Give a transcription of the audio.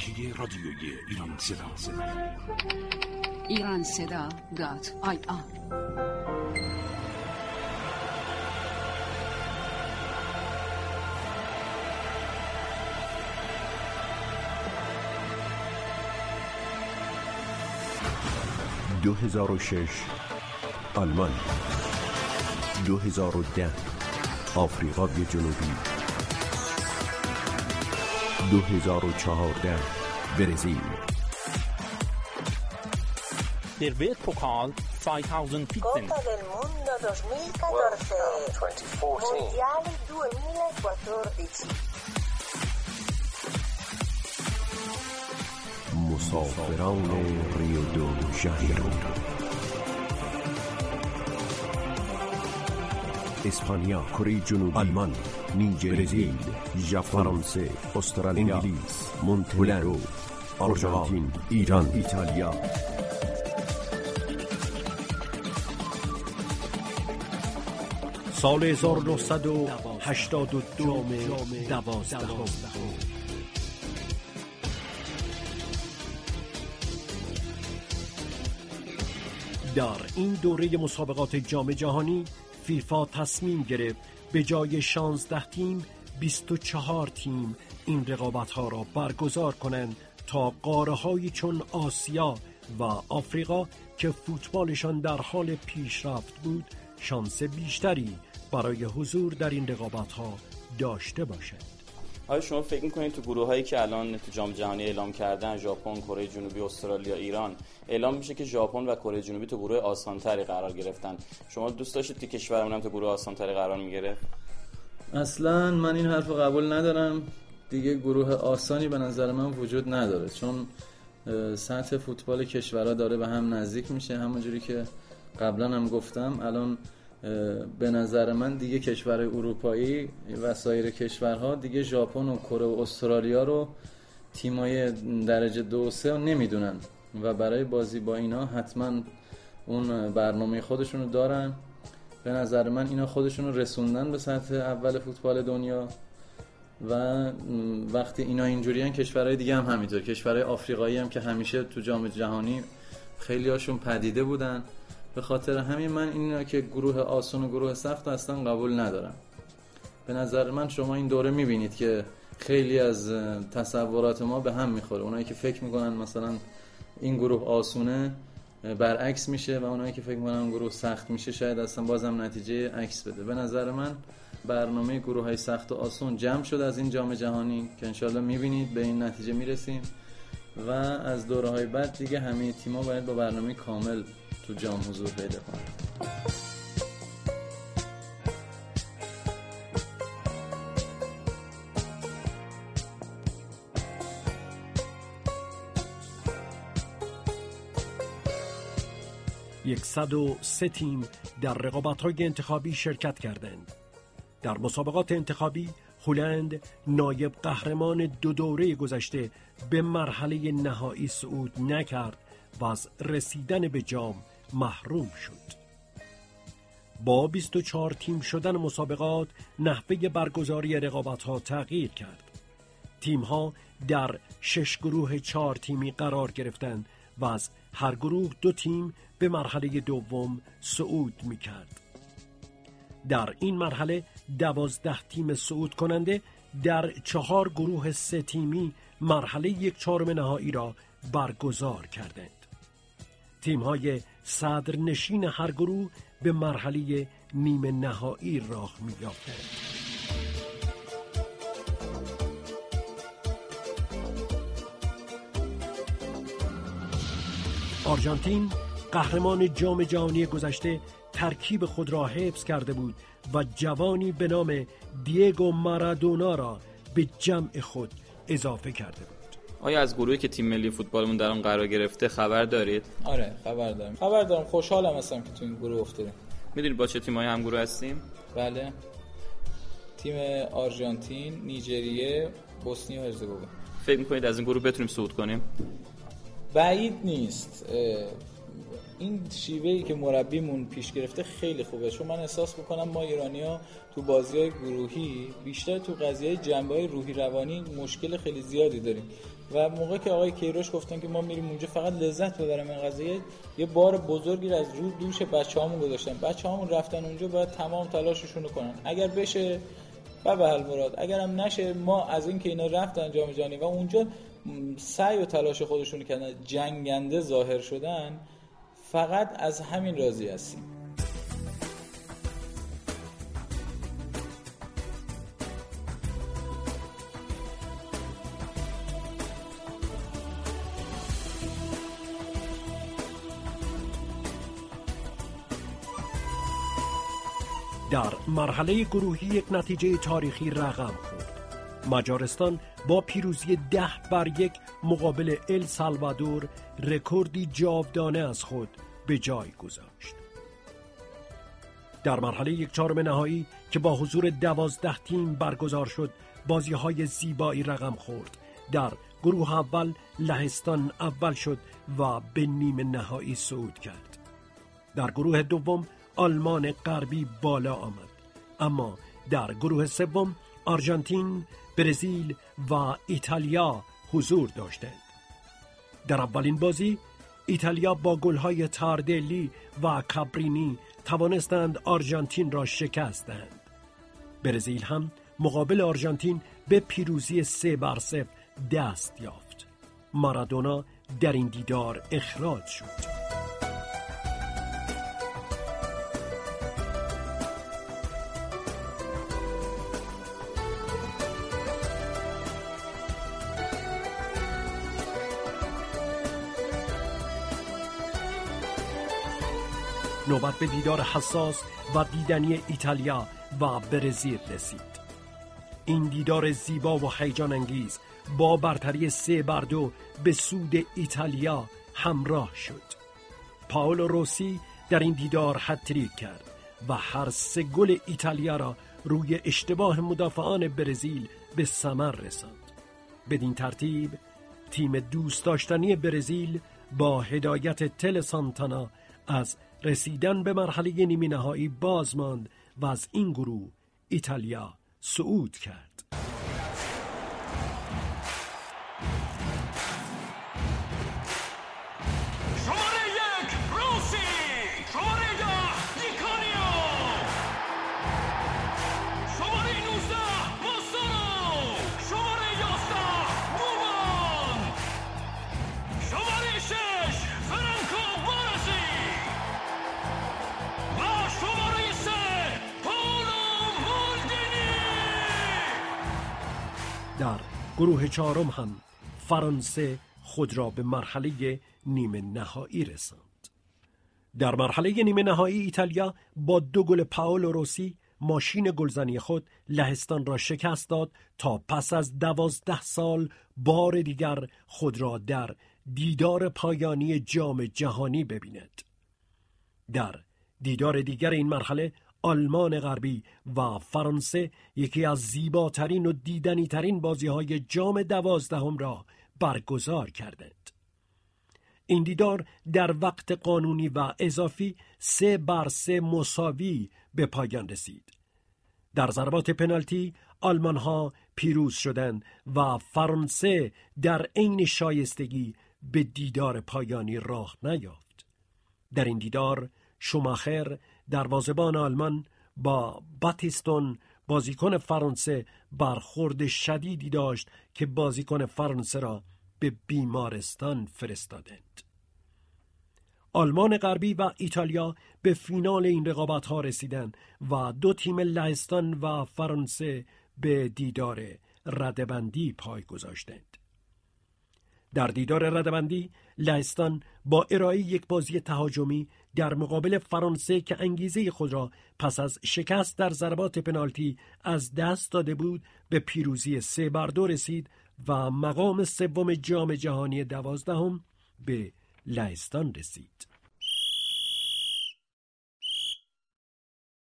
شبکه رادیویی ایران صدا. ایرانصدا.ir آلمان 2010 آفریقای جنوبی 2014 برزیل Der Weltpokal 2014. Copa del Mundo 2014. 2014. Mondiali 2014. مسافران ریو دو ژانیرو، اسپانیا، کره جنوبی، آلمان، نیجر، برزیل، ژاپن، فرانسه، استرالیا، انگلیس، مونتهنگرو، آرژانتین، ایران، ایتالیا. سال 1982 12. در این دوره مسابقات جام جهانی فیفا تصمیم گرفت به جای 16 تیم 24 تیم این رقابت‌ها را برگزار کنند تا قاره‌هایی چون آسیا و آفریقا که فوتبالشان در حال پیشرفت بود شانس بیشتری برای حضور در این رقابت‌ها داشته باشند. آیا شما فکر می‌کنید تو گروه‌هایی که الان تو جام جهانی اعلام کردن، ژاپن، کره جنوبی، استرالیا، ایران، اعلام میشه که ژاپن و کره جنوبی تو گروه آسان‌تری قرار گرفتن؟ شما دوست داشتید که کشورمون هم تو گروه آسان‌تری قرار می‌گرفت؟ اصلاً من این حرفو قبول ندارم. دیگه گروه آسانی به نظر من وجود نداره، چون سطح فوتبال کشورها داره به هم نزدیک میشه. همونجوری که قبلا هم گفتم، الان به نظر من دیگه کشورهای اروپایی و سایر کشورها دیگه ژاپن و کره و استرالیا رو تیمای درجه 2 و 3 نمیدونن و برای بازی با اینا حتما اون برنامه خودشونو دارن. به نظر من اینا خودشونو رسوندن به سطح اول فوتبال دنیا و وقتی اینا اینجوریان کشورهای دیگه هم همینطور. کشورهای آفریقایی هم که همیشه تو جام جهانی خیلی هاشون پدیده بودن. به خاطر همین من اینا که گروه آسون و گروه سخت اصلا قبول ندارم. به نظر من شما این دوره میبینید که خیلی از تصورات ما به هم میخوره. اونایی که فکر میکنن مثلا این گروه آسونه برعکس میشه و اونایی که فکر میکنن گروه سخت میشه شاید اصلا بازم نتیجه عکس بده. به نظر من برنامه گروه های سخت و آسون جمع شد از این جام جهانی که انشالله میبینید به این نتیجه میرسیم و از دوره های بعد دیگه همه تیم‌ها باید با برنامه کامل تو جام حضور پیدا کنن. صد و سه تیم در رقابت‌های انتخابی شرکت کردند. در مسابقات انتخابی هلند نایب قهرمان دو دوره گذشته به مرحله نهایی صعود نکرد و از رسیدن به جام محروم شد. با 24 تیم شدن مسابقات نحوه برگزاری رقابت‌ها تغییر کرد. تیم‌ها در 6 گروه 4 تیمی قرار گرفتند و از هر گروه 2 تیم به مرحله دوم صعود می‌کرد. در این مرحله 12 تیم صعود کننده در 4 گروه 3 تیمی مرحله 1/4 نهایی را برگزار کردند. تیم‌های صدرنشین هر گروه به مرحله نیمه نهایی راه می‌یافتند. آرژانتین قهرمان جام جهانی گذشته ترکیب خود را حفظ کرده بود و جوانی به نام دیگو مارادونا را به جمع خود اضافه کرده بود. آیا از گروهی که تیم ملی فوتبالمون در اون قرار گرفته خبر دارید؟ آره خبر دارم. خوشحالم هستم که تو این گروه افتادیم. میدونید با چه تیمایی هم گروه هستیم؟ بله. تیم آرژانتین، نیجریه، بوسنی و هرزگوین. فکر می‌کنید از این گروه بتونیم صعود کنیم؟ بعید نیست. این شیوهی که مربیمون پیش گرفته خیلی خوبه، چون من احساس میکنم ما ایرانی‌ها تو بازی‌های گروهی بیشتر تو قضیه جنبه‌های روحی روانی مشکل خیلی زیادی داریم و موقعی که آقای کیروش گفتن که ما میریم اونجا فقط لذت ببریم این قضیه، یه بار بزرگی از رو دوش بچه‌هامون گذاشتن. بچه‌هامون رفتن اونجا باید تمام تلاششون رو کنن، اگر بشه و به حال مراد، اگرم نشه ما از این که اینا رفتن جام جهانی و اونجا سعی و تلاش خودشون کردن، جنگنده ظاهر شدن، فقط از همین راضی هستیم. در مرحله گروهی یک نتیجه تاریخی رقم خورد. مجارستان با پیروزی 10-1 مقابل السالوادور رکوردی جاودانه از خود به جای گذاشت. در مرحله 1/4 نهایی که با حضور 12 تیم برگزار شد، بازی‌های زیبایی رقم خورد. در گروه اول لهستان اول شد و به نیمه نهایی صعود کرد. در گروه دوم آلمان غربی بالا آمد، اما در گروه سوم آرژانتین، برزیل و ایتالیا حضور داشتند. در اولین بازی ایتالیا با گل‌های تاردلی و کابرینی توانستند آرژانتین را شکست دهند. برزیل هم مقابل آرژانتین به پیروزی 3-0 دست یافت. مارادونا در این دیدار اخراج شد. نوبت به دیدار حساس و دیدنی ایتالیا و برزیل رسید. این دیدار زیبا و هیجان انگیز با برتری 3-2 به سود ایتالیا همراه شد. پائولو روسی در این دیدار هتریک کرد و هر 3 گل ایتالیا را روی اشتباه مدافعان برزیل به ثمر رساند. بدین ترتیب تیم دوست داشتنی برزیل با هدایت تل سانتانا از رسیدن به مرحله نیمه نهایی باز ماند و از این گروه ایتالیا صعود کرد. در گروه 4 هم فرانسه خود را به مرحله نیمه نهایی رساند. در مرحله نیمه نهایی ایتالیا با 2 گل پائولو روسی ماشین گلزنی خود لهستان را شکست داد تا پس از 12 سال بار دیگر خود را در دیدار پایانی جام جهانی ببیند. در دیدار دیگر این مرحله آلمان غربی و فرانسه یکی از زیباترین و دیدنی ترین بازی‌های جام 12 را برگزار کردند. این دیدار در وقت قانونی و اضافی 3-3 مساوی به پایان رسید. در ضربات پنالتی آلمان‌ها پیروز شدند و فرانسه در عین شایستگی به دیدار پایانی راه نیافت. در این دیدار شوماخر دروازه‌بان آلمان با باتیستون بازیکن فرانسه برخورد شدیدی داشت که بازیکن فرانسه را به بیمارستان فرستادند. آلمان غربی و ایتالیا به فینال این رقابت‌ها رسیدند و 2 تیم لهستان و فرانسه به دیدار رده‌بندی پای گذاشتند. در دیدار رده‌بندی لهستان با ارائه یک بازی تهاجمی در مقابل فرانسه که انگیزه خود را پس از شکست در ضربات پنالتی از دست داده بود به پیروزی 3-2 رسید و مقام 3 جام جهانی 12 به لهستان رسید.